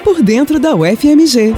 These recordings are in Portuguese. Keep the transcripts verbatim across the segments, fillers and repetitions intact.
por dentro da U F M G.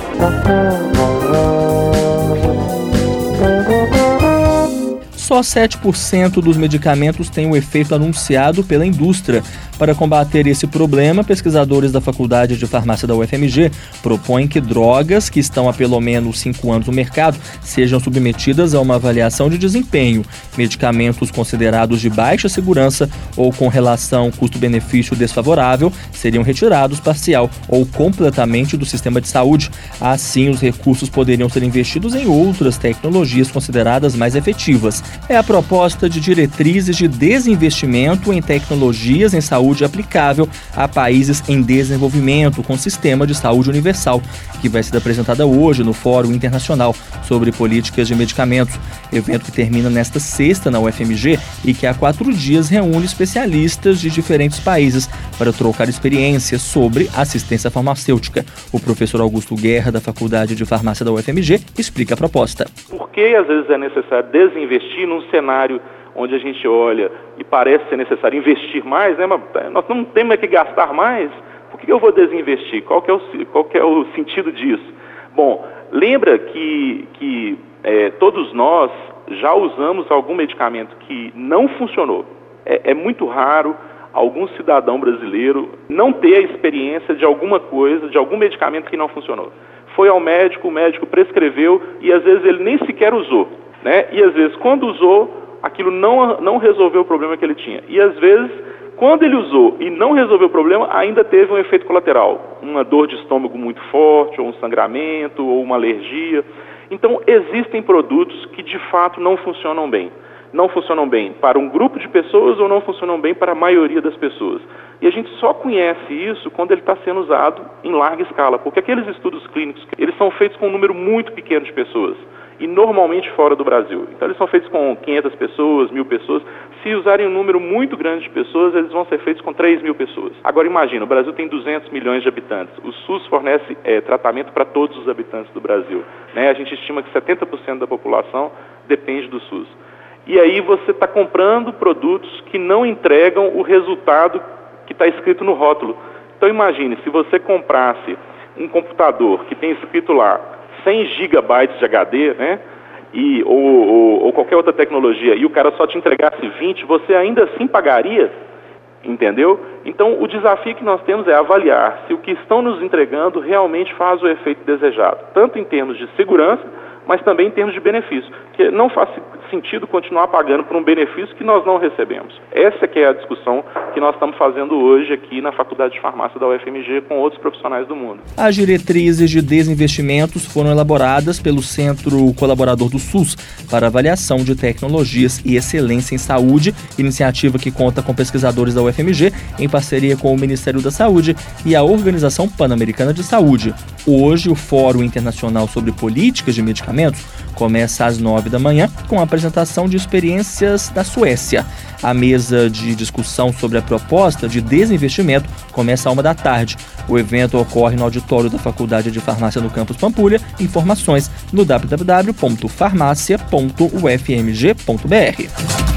Só sete por cento dos medicamentos têm o efeito anunciado pela indústria. Para combater esse problema, pesquisadores da Faculdade de Farmácia da U F M G propõem que drogas que estão há pelo menos cinco anos no mercado sejam submetidas a uma avaliação de desempenho. Medicamentos considerados de baixa segurança ou com relação custo-benefício desfavorável seriam retirados parcial ou completamente do sistema de saúde. Assim, os recursos poderiam ser investidos em outras tecnologias consideradas mais efetivas. É a proposta de diretrizes de desinvestimento em tecnologias em saúde aplicável a países em desenvolvimento com sistema de saúde universal, que vai ser apresentada hoje no Fórum Internacional sobre Políticas de Medicamentos, evento que termina nesta sexta na U F M G e que há quatro dias reúne especialistas de diferentes países para trocar experiências sobre assistência farmacêutica. O professor Augusto Guerra, da Faculdade de Farmácia da U F M G, explica a proposta. Por que às vezes é necessário desinvestir num cenário onde a gente olha e parece ser necessário investir mais, né? Mas nós não temos que gastar mais? Por que eu vou desinvestir? Qual que é o, qual que é o sentido disso? Bom, lembra que, que é, todos nós já usamos algum medicamento que não funcionou. É, é muito raro algum cidadão brasileiro não ter a experiência de alguma coisa, de algum medicamento que não funcionou. Foi ao médico, o médico prescreveu e às vezes ele nem sequer usou, né? E às vezes quando usou, aquilo não, não resolveu o problema que ele tinha. E às vezes, quando ele usou e não resolveu o problema, ainda teve um efeito colateral. Uma dor de estômago muito forte, ou um sangramento, ou uma alergia. Então, existem produtos que de fato não funcionam bem. Não funcionam bem para um grupo de pessoas ou não funcionam bem para a maioria das pessoas. E a gente só conhece isso quando ele está sendo usado em larga escala, porque aqueles estudos clínicos, eles são feitos com um número muito pequeno de pessoas. E normalmente fora do Brasil. Então eles são feitos com quinhentas pessoas, mil pessoas. Se usarem um número muito grande de pessoas, eles vão ser feitos com três mil pessoas. Agora imagina, o Brasil tem duzentos milhões de habitantes. O SUS fornece é, tratamento para todos os habitantes do Brasil, né? A gente estima que setenta por cento da população depende do SUS. E aí você está comprando produtos que não entregam o resultado que está escrito no rótulo. Então imagine, se você comprasse um computador que tem escrito lá cem gigabytes de H D, né, e, ou, ou, ou qualquer outra tecnologia, e o cara só te entregasse vinte, você ainda assim pagaria, entendeu? Então, o desafio que nós temos é avaliar se o que estão nos entregando realmente faz o efeito desejado, tanto em termos de segurança, mas também em termos de benefício, porque não faz sentido continuar pagando por um benefício que nós não recebemos. Essa que é a discussão que nós estamos fazendo hoje aqui na Faculdade de Farmácia da U F M G com outros profissionais do mundo. As diretrizes de desinvestimentos foram elaboradas pelo Centro Colaborador do SUS para avaliação de tecnologias e excelência em saúde, iniciativa que conta com pesquisadores da U F M G em parceria com o Ministério da Saúde e a Organização Pan-Americana de Saúde. Hoje, o Fórum Internacional sobre Políticas de Medicamentos começa às nove da manhã com a apresentação de experiências da Suécia. A mesa de discussão sobre a proposta de desinvestimento começa à uma da tarde. O evento ocorre no auditório da Faculdade de Farmácia no Campus Pampulha. Informações no w w w ponto farmácia ponto u f m g ponto b r.